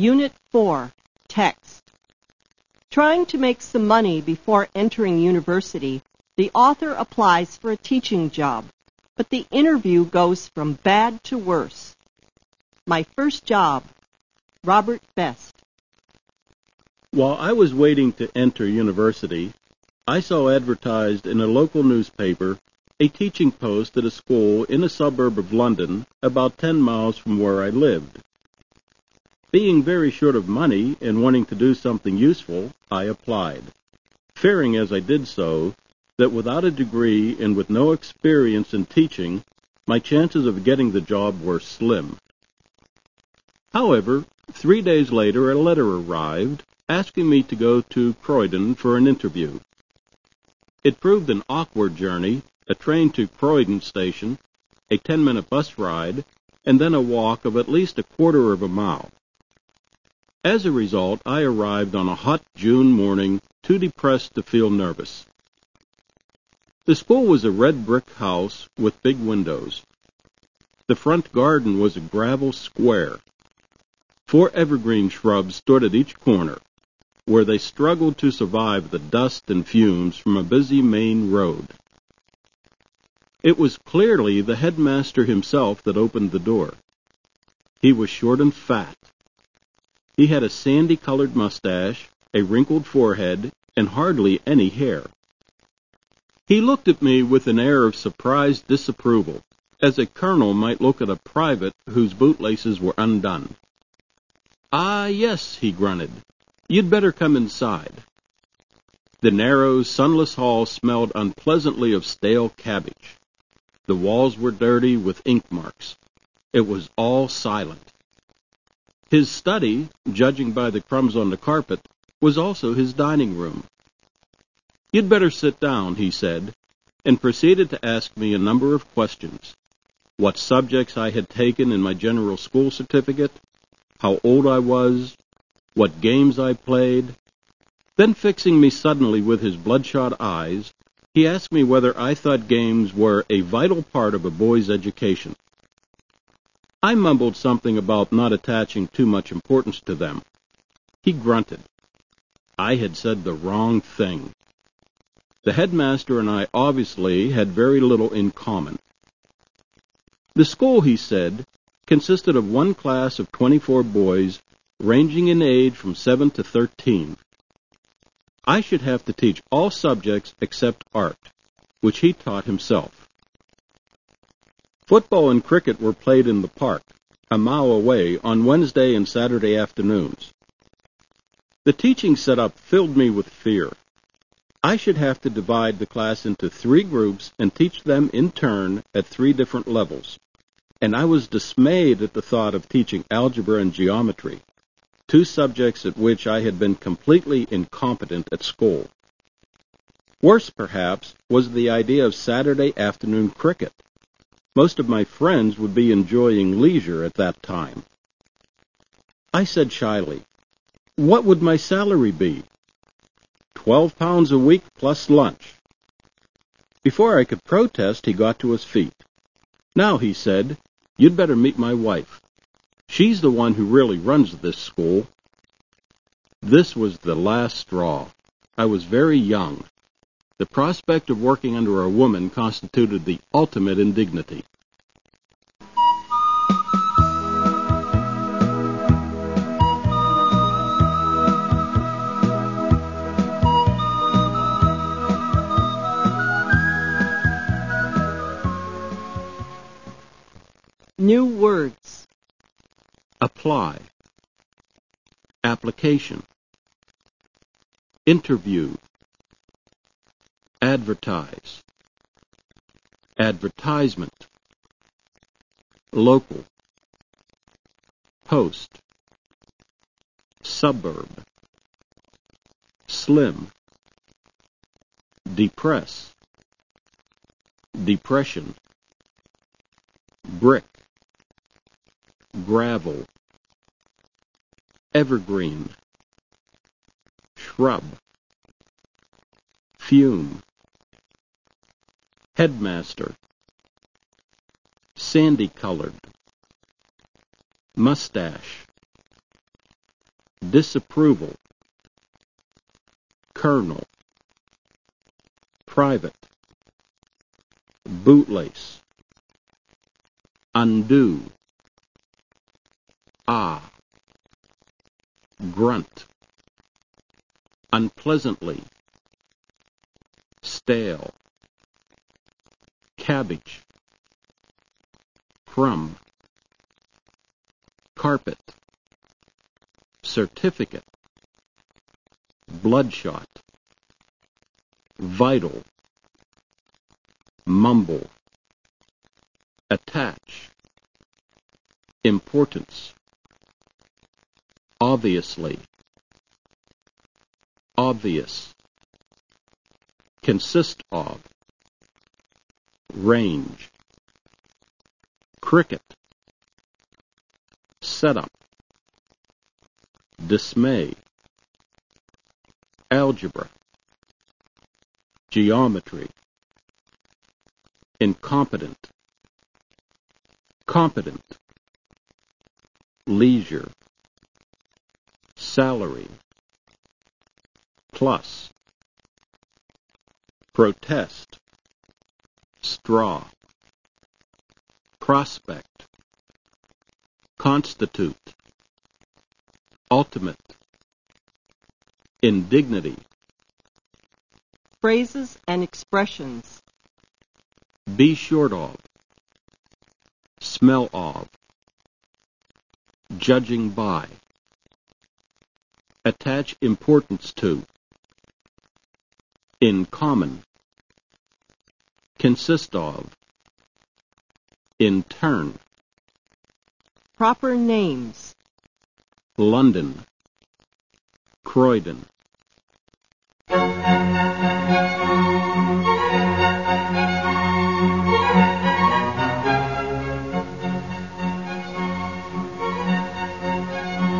Unit 4, Text. Trying to make some money before entering university, the author applies for a teaching job, but the interview goes from bad to worse. My first job, Robert Best. While I was waiting to enter university, I saw advertised in a local newspaper a teaching post at a school in a suburb of London about 10 miles from where I lived. Being very short of money and wanting to do something useful, I applied, fearing as I did so that without a degree and with no experience in teaching, my chances of getting the job were slim. However, 3 days later a letter arrived asking me to go to Croydon for an interview. It proved an awkward journey, a train to Croydon station, a 10-minute bus ride, and then a walk of at least a quarter of a mile. As a result, I arrived on a hot June morning, too depressed to feel nervous. The school was a red brick house with big windows. The front garden was a gravel square. 4 evergreen shrubs stood at each corner, where they struggled to survive the dust and fumes from a busy main road. It was clearly the headmaster himself that opened the door. He was short and fat. He had a sandy-colored mustache, a wrinkled forehead, and hardly any hair. He looked at me with an air of surprised disapproval, as a colonel might look at a private whose bootlaces were undone. "Ah, yes," he grunted. "You'd better come inside." The narrow, sunless hall smelled unpleasantly of stale cabbage. The walls were dirty with ink marks. It was all silent. His study, judging by the crumbs on the carpet, was also his dining room. "You'd better sit down," he said, and proceeded to ask me a number of questions. What subjects I had taken in my general school certificate, how old I was, what games I played. Then, fixing me suddenly with his bloodshot eyes, he asked me whether I thought games were a vital part of a boy's education. I mumbled something about not attaching too much importance to them. He grunted. I had said the wrong thing. The headmaster and I obviously had very little in common. The school, he said, consisted of one class of 24 boys, ranging in age from 7 to 13. I should have to teach all subjects except art, which he taught himself. Football and cricket were played in the park, a mile away, on Wednesday and Saturday afternoons. The teaching setup filled me with fear. I should have to divide the class into 3 groups and teach them in turn at 3 different levels, and I was dismayed at the thought of teaching algebra and geometry, 2 subjects at which I had been completely incompetent at school. Worse, perhaps, was the idea of Saturday afternoon cricket. Most of my friends would be enjoying leisure at that time. I said shyly, "What would my salary be?" £12 a week plus lunch. Before I could protest, he got to his feet. "Now," he said, "you'd better meet my wife. She's the one who really runs this school." This was the last straw. I was very young. The prospect of working under a woman constituted the ultimate indignity. New words. Apply. Application. Interview. Advertise. Advertisement. Local. Post. Suburb. Slim. Depress. Depression. Brick. Gravel. Evergreen. Shrub. Fume. Headmaster. Sandy-colored. Mustache. disapproval, colonel, private, bootlace, undo, grunt, unpleasantly, stale, cabbage, crumb, carpet, certificate, bloodshot, vital, mumble, attach, importance, obviously, obvious, consist of, range, cricket, setup, dismay, algebra, geometry, incompetent, competent, leisure, salary, plus, protest, straw, prospect, constitute, ultimate, indignity. Phrases and expressions. Be short of, smell of, judging by, attach importance to, in common, consist of, in turn. Proper names. London, Croydon.